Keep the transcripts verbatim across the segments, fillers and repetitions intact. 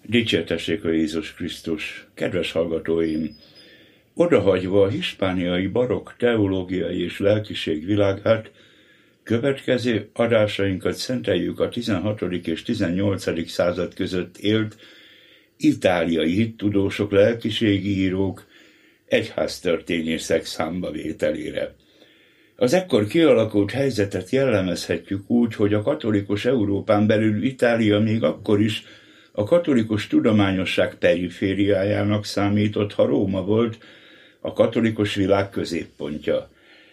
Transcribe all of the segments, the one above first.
Dicsértessék a Jézus Krisztus! Kedves hallgatóim! Odahagyva a hispániai barokk teológiai és lelkiség világát, következő adásainkat szenteljük a tizenhatodik és tizennyolcadik század között élt itáliai hittudósok, lelkiségi írók, egyháztörténészek számbavételére. Az ekkor kialakult helyzetet jellemezhetjük úgy, hogy a katolikus Európán belül Itália még akkor is a katolikus tudományosság perifériájának számított, ha Róma volt a katolikus világ középpontja.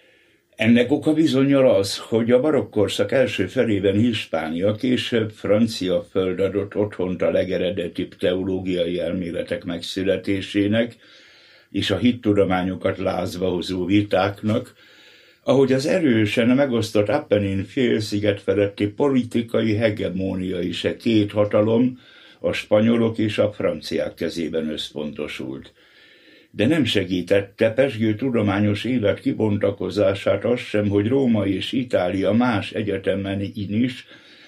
Ennek oka bizonnyal az, hogy a barokkorszak első felében Hispánia, később francia föld adott otthont a legeredetibb teológiai elméletek megszületésének és a hittudományokat lázba hozó vitáknak, ahogy az erősen megosztott Appennin félsziget feletti politikai hegemónia is e két hatalom, a spanyolok és a franciák kezében összpontosult. De nem segítette pezsgő tudományos élet kibontakozását az sem, hogy Róma és Itália más egyetemen is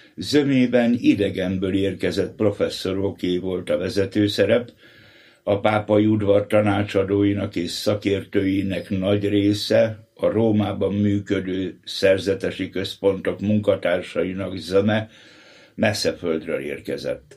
zömében idegenből érkezett professzoroké volt a vezetőszerep, a pápai udvar tanácsadóinak és szakértőinek nagy része, a Rómában működő szerzetesi központok munkatársainak zöme messze földről érkezett.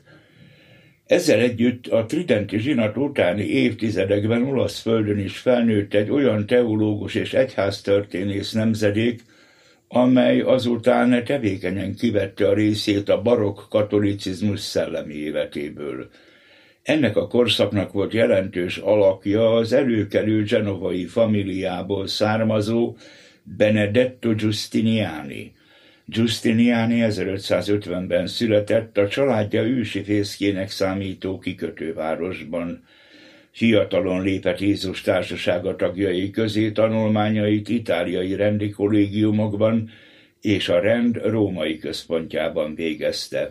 Ezzel együtt a tridenti zsinat utáni évtizedekben olasz földön is felnőtt egy olyan teológus és egyháztörténész nemzedék, amely azután tevékenyen kivette a részét a barokk katolicizmus szellemi életéből. Ennek a korszaknak volt jelentős alakja az előkelő genovai familiából származó Benedetto Giustiniani. Giustiniani ezerötszázötvenben született, a családja ősi fészkének számító kikötővárosban. Fiatalon lépett Jézus társasága tagjai közé, tanulmányait itáliai rendi kollégiumokban és a rend római központjában végezte.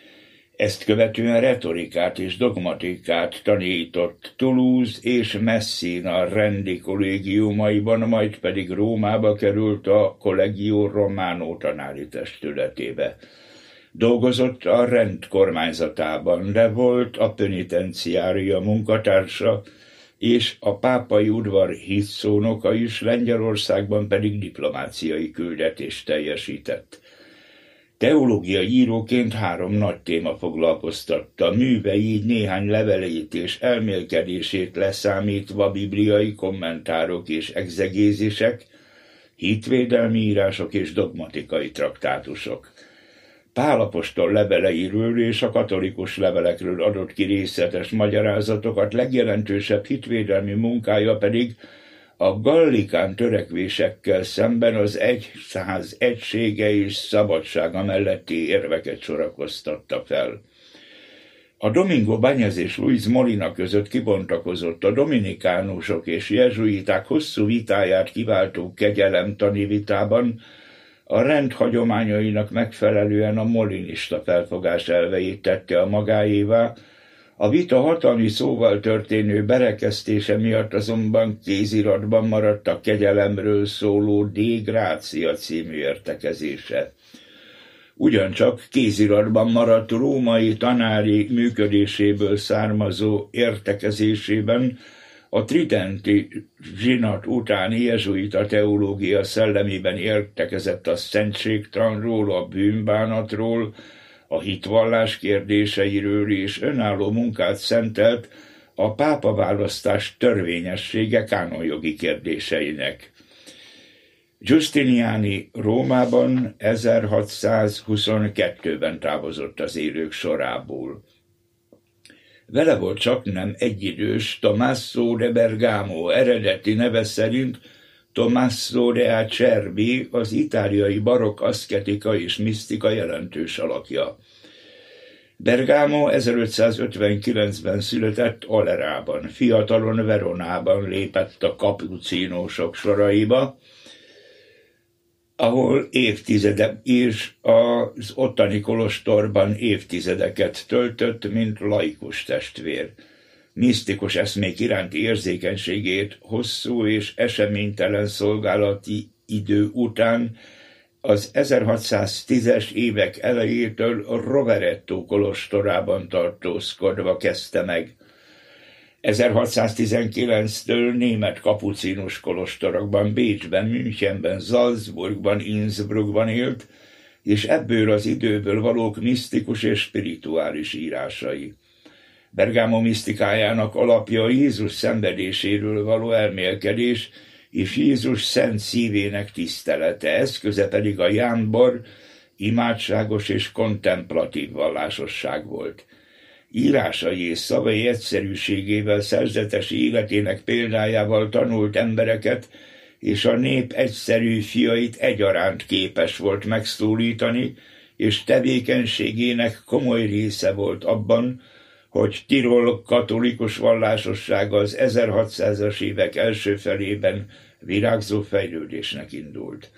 Ezt követően retorikát és dogmatikát tanított Toulouse és Messina rendi kollégiumaiban, majd pedig Rómába került a Collegio Romano tanári testületébe. Dolgozott a rend kormányzatában, de volt a penitenciária munkatársa, és a pápai udvar hitszónoka is, Lengyelországban pedig diplomáciai küldetést teljesített. Teológiai íróként három nagy téma foglalkoztatta, művei így néhány levelét és elmélkedését leszámítva bibliai kommentárok és egzegézisek, hitvédelmi írások és dogmatikai traktátusok. Pál apostol leveleiről és a katolikus levelekről adott ki részletes magyarázatokat, legjelentősebb hitvédelmi munkája pedig a gallikán törekvésekkel szemben az egyház egysége és szabadsága melletti érveket sorakoztatta fel. A Domingo Bañez és Luis Molina között kibontakozott a dominikánusok és jezsuiták hosszú vitáját kiváltó kegyelemtani vitában, a rend hagyományainak megfelelően a molinista felfogás elveit tette a magáévá, a vita hatalmi szóval történő berekesztése miatt azonban kéziratban maradt a kegyelemről szóló De Gratia című értekezése. Ugyancsak kéziratban maradt római tanári működéséből származó értekezésében a tridenti zsinat utáni jezsuita teológia szellemében értekezett a szentségtanról, a bűnbánatról, a hitvallás kérdéseiről és önálló munkát szentelt a pápaválasztás törvényessége kánonjogi kérdéseinek. Giustiniani Rómában ezerhatszázhuszonkettőben távozott az élők sorából. Vele volt csaknem egyidős Tommaso de Bergamo, eredeti neve szerint Tommaso de Acerbi, az itáliai barokk aszketika és misztika jelentős alakja. Bergamo ezerötszázötvenkilencben született Alerában, fiatalon Veronában lépett a kapucínósok soraiba, ahol évtizedek és az ottani kolostorban évtizedeket töltött, mint laikus testvér. Misztikus eszmék iránti érzékenységét hosszú és eseménytelen szolgálati idő után az ezerhatszáztízes évek elejétől Rovereto kolostorában tartózkodva kezdte meg. ezerhatszáztizenkilenctől német kapucinus kolostorokban, Bécsben, Münchenben, Salzburgban, Innsbruckban élt, és ebből az időből valók misztikus és spirituális írásai. Bergamo misztikájának alapja Jézus szenvedéséről való elmélkedés, és Jézus szent szívének tisztelete, eszköze pedig a jámbor, imádságos és kontemplatív vallásosság volt. Írásai és szavai egyszerűségével, szerzetes életének példájával tanult embereket, és a nép egyszerű fiait egyaránt képes volt megszólítani, és tevékenységének komoly része volt abban, hogy Tirol katolikus vallásossága az ezerhatszázas évek első felében virágzó fejlődésnek indult.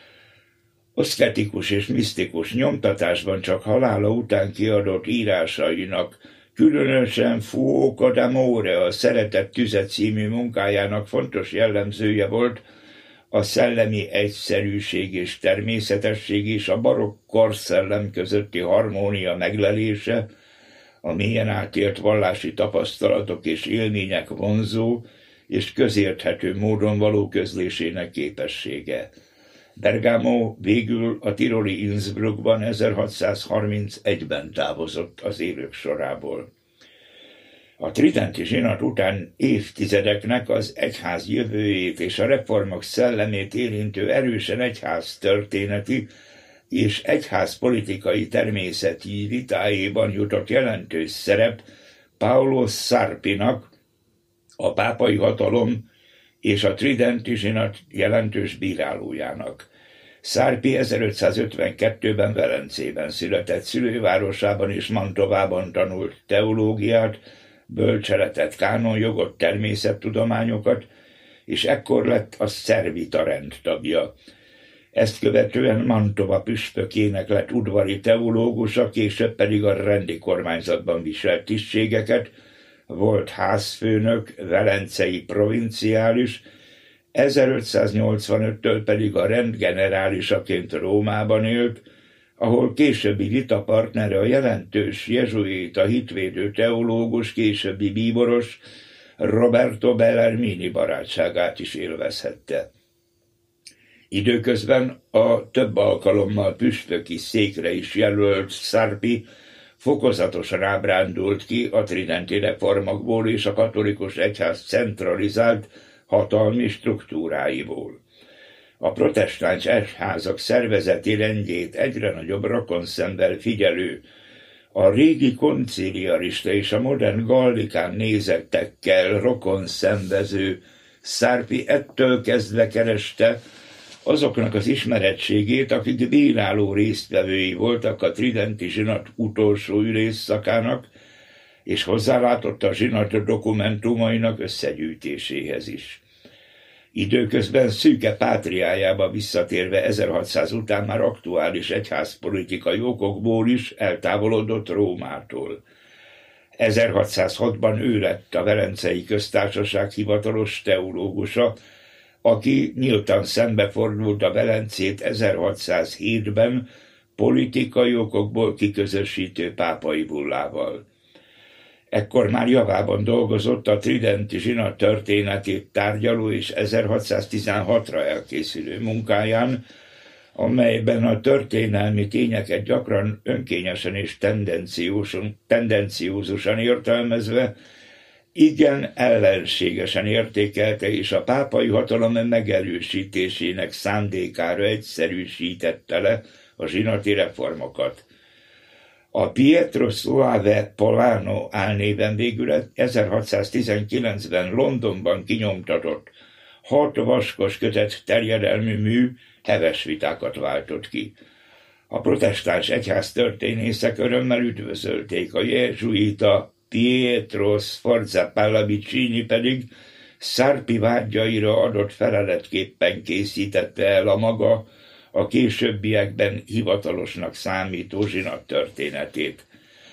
Aszketikus és misztikus nyomtatásban csak halála után kiadott írásainak, különösen Fuoco d'amore, a Szeretet tüze című munkájának fontos jellemzője volt a szellemi egyszerűség és természetesség és a barokk korszellem közötti harmónia meglelése, a mélyen átélt vallási tapasztalatok és élmények vonzó és közérthető módon való közlésének képessége. Bergamo végül a tiroli Innsbruckban ezerhatszázharmincegyben távozott az élők sorából. A tridenti zsinat után évtizedeknek az egyház jövőjét és a reformok szellemét érintő erősen egyház történeti és egyházpolitikai természeti vitájában jutott jelentős szerep Paolo Sarpinak, a pápai hatalom és a tridenti zsinat jelentős bírálójának. Sarpi ezerötszázötvenkettőben Velencében született, szülővárosában és Mantovában tanult teológiát, bölcseletet, kánonjogot, természettudományokat, és ekkor lett a szervita rend tagja. Ezt követően Mantova püspökének lett udvari teológusa, később pedig a rendi kormányzatban viselt tisztségeket, volt házfőnök, velencei provinciális, ezerötszáznyolcvanöttől pedig a rend generálisaként Rómában élt, ahol későbbi vitapartnere a jelentős jezsuita hitvédő teológus, későbbi bíboros Roberto Bellarmini barátságát is élvezhette. Időközben a több alkalommal püspöki székre is jelölt Sarpi fokozatosan ábrándult ki a tridenti reformokból és a katolikus egyház centralizált hatalmi struktúráiból. A protestáns egyházak szervezeti rendjét egyre nagyobb rokonszemmel figyelő, a régi konciliarista és a modern gallikán nézetekkel rokonszenvező Sarpi ettől kezdve kereste azoknak az ismerettségét, akik bíráló résztvevői voltak a tridenti zsinat utolsó ülésszakának, és hozzálátott a zsinat dokumentumainak összegyűjtéséhez is. Időközben szűke pátriájába visszatérve ezerhatszáz után már aktuális egyházpolitikai okokból is eltávolodott Rómától. ezerhatszázhatban ő lett a Velencei Köztársaság hivatalos teológusa, aki nyíltan szembefordult a Velencét ezerhatszázhétben politikai okokból kiközösítő pápai bullával. Ekkor már javában dolgozott a tridenti zsinat történetét tárgyaló és ezerhatszáztizenhatra elkészülő munkáján, amelyben a történelmi tényeket gyakran önkényesen és tendenciózusan értelmezve igen ellenségesen értékelte, és a pápai hatalom megerősítésének szándékára egyszerűsítette le a zsinati reformokat. A Pietro Soave Polano álnéven végül ezerhatszáztizenkilencben Londonban kinyomtatott hat vaskos kötet terjedelmű mű heves vitákat váltott ki. A protestáns egyház történészek örömmel üdvözölték, a jezsuita Pietro Sforza Pallavicini pedig Sarpi vágyaira adott feleletképpen készítette el a maga, a későbbiekben hivatalosnak számító zsinat történetét.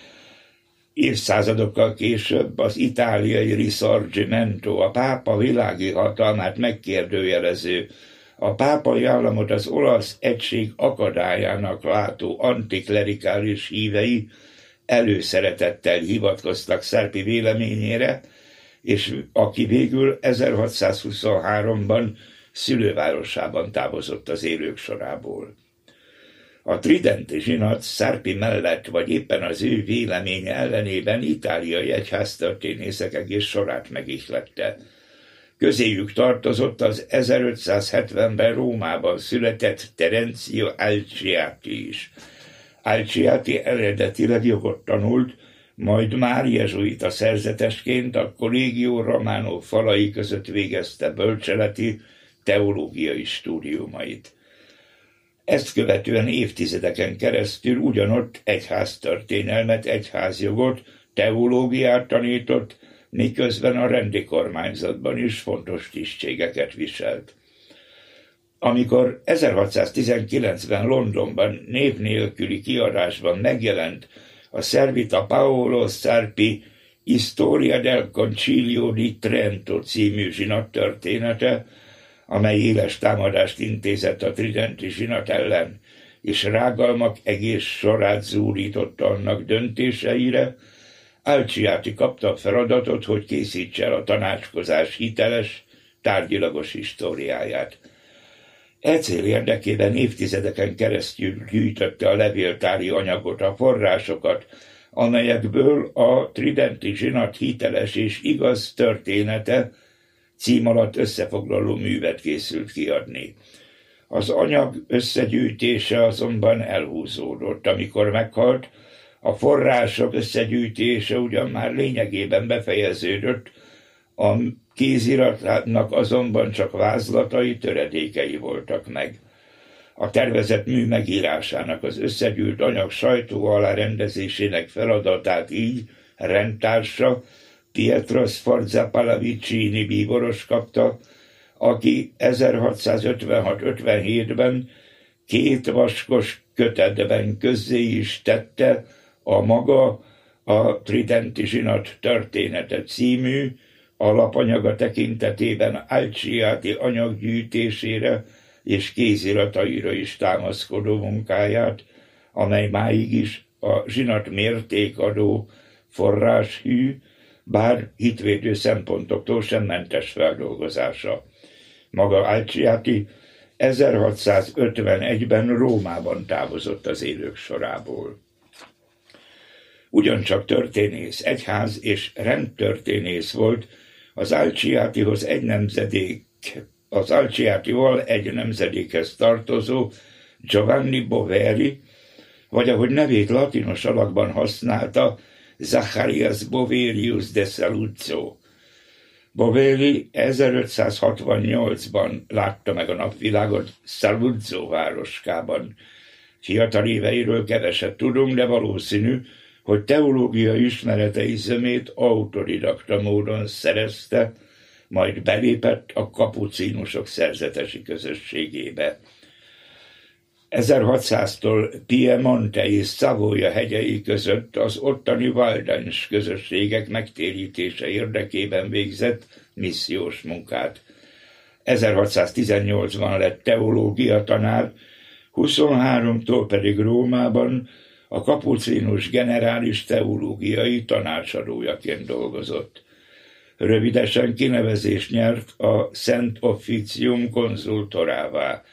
Évszázadokkal később az itáliai Risorgimento, a pápa világi hatalmát megkérdőjelező, A pápai államot az olasz egység akadályának látó antiklerikális hívei előszeretettel hivatkoztak Szerpy véleményére, és aki végül ezerhatszázhuszonháromban szülővárosában távozott az élők sorából. A tridenti zsinat Szerpy mellett, vagy éppen az ő véleménye ellenében itáliai egyháztörténészek egész sorát megihlette. Közéjük tartozott az ezerötszázhetvenben Rómában született Terenzio Alciati is. Alciati eredetileg jogot tanult, majd már jezsuita szerzetesként a Collegio Romano falai között végezte bölcseleti, teológiai stúdiumait. Ezt követően évtizedeken keresztül ugyanott egyháztörténelmet, egyházjogot, teológiát tanított, miközben a rendi kormányzatban is fontos tisztségeket viselt. Amikor ezerhatszáztizenkilencben Londonban név nélküli kiadásban megjelent a Servita Paolo Szerpy Storia del Concilio di Trento című zsinat története, amely éles támadást intézett a tridenti zsinat ellen, és rágalmak egész sorát zúdította annak döntéseire, Alciati kapta a feladatot, hogy készítse el a tanácskozás hiteles, tárgyilagos históriáját. E cél érdekében évtizedeken keresztül gyűjtötte a levéltári anyagot, a forrásokat, amelyekből a tridenti zsinat hiteles és igaz története cím alatt összefoglaló művet készült kiadni. Az anyag összegyűjtése azonban elhúzódott. Amikor meghalt, a források összegyűjtése ugyan már lényegében befejeződött, a kéziratnak azonban csak vázlatai, töredékei voltak meg. A tervezett mű megírásának, az összegyűjt anyag sajtó alá rendezésének feladatát így rendtársa, Pietro Sforza Pallavicini bíboros kapta, aki ezerhatszázötvenhat ötvenhétben két vaskos kötetben közzé is tette a maga a tridenti zsinat története című, alapanyaga tekintetében Alciati anyaggyűjtésére és kézirataira is támaszkodó munkáját, amely máig is a zsinat mértékadó forráshű, bár hitvédő szempontoktól sem mentes feldolgozása. Maga Alciati ezerhatszázötvenegyben Rómában távozott az élők sorából. Ugyancsak történész, egyház és rendtörténész volt, az Alciatihoz egy nemzedék, az Alciatival egy nemzedékhez tartozó Giovanni Boveri, vagy ahogy nevét latinos alakban használta, Zacharias Boverius de Saluzzo. Boveri ezerötszázhatvannyolcban látta meg a napvilágot Saluzzo városkában. Fiatal éveiről keveset tudunk, de valószínű, hogy teológiai ismeretei zömét autodidakta módon szerezte, majd belépett a kapucinusok szerzetesi közösségébe. ezerhatszáztól Piemonte és Savoia hegyei között az ottani valdens közösségek megtérítése érdekében végzett missziós munkát. ezerhatszáztizennyolcban lett teológia tanár, huszonháromtól pedig Rómában a kapucinus generális teológiai tanácsadójaként dolgozott. Rövidesen kinevezést nyert a Szent Officium konzultorává.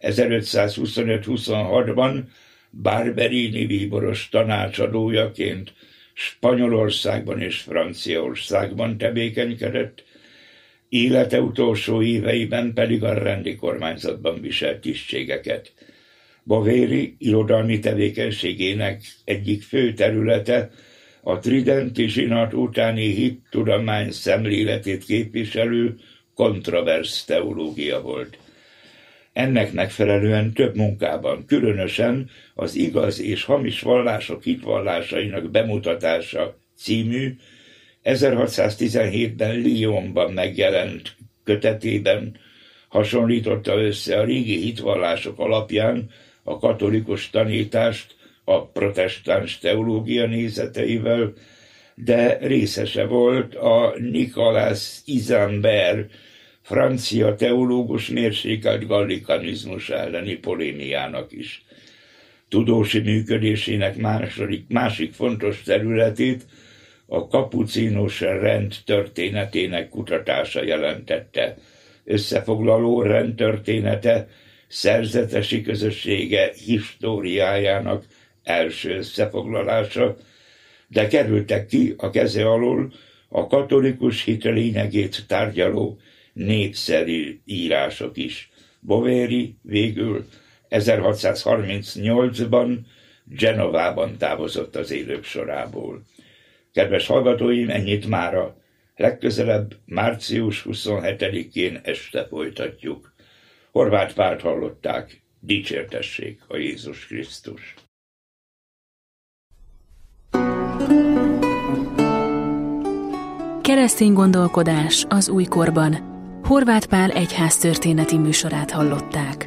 ezerötszázhuszonöt-huszonhatban Barberini bíboros tanácsadójaként Spanyolországban és Franciaországban tevékenykedett, élete utolsó éveiben pedig a rendi kormányzatban viselt tisztségeket. Boveri irodalmi tevékenységének egyik fő területe a tridenti zsinat utáni hittudomány szemléletét képviselő kontroversz teológia volt. Ennek megfelelően több munkában, különösen az igaz és hamis vallások hitvallásainak bemutatása című ezerhatszáztizenhétben Lyonban megjelent kötetében hasonlította össze a régi hitvallások alapján a katolikus tanítást a protestáns teológia nézeteivel, de részese volt a Nicolas Isambert francia teológus mérsékelt gallikanizmus elleni polémiának is. Tudósi működésének második, másik fontos területét a kapucínus rend történetének kutatása jelentette. Összefoglaló rendtörténete szerzetesi közössége históriájának első összefoglalása, de kerültek ki a keze alól a katolikus hit lényegét tárgyaló népszerű írások is. Boveri végül ezerhatszázharmincnyolcban Genovában távozott az élők sorából. Kedves hallgatóim, ennyit mára. Legközelebb március huszonhetedikén este folytatjuk. Horváth Pált hallották, dicsértessék a Jézus Krisztus. Keresztény gondolkodás az újkorban. Horváth Pál egyháztörténeti műsorát hallották.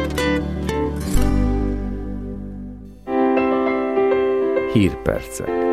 Hírpercek.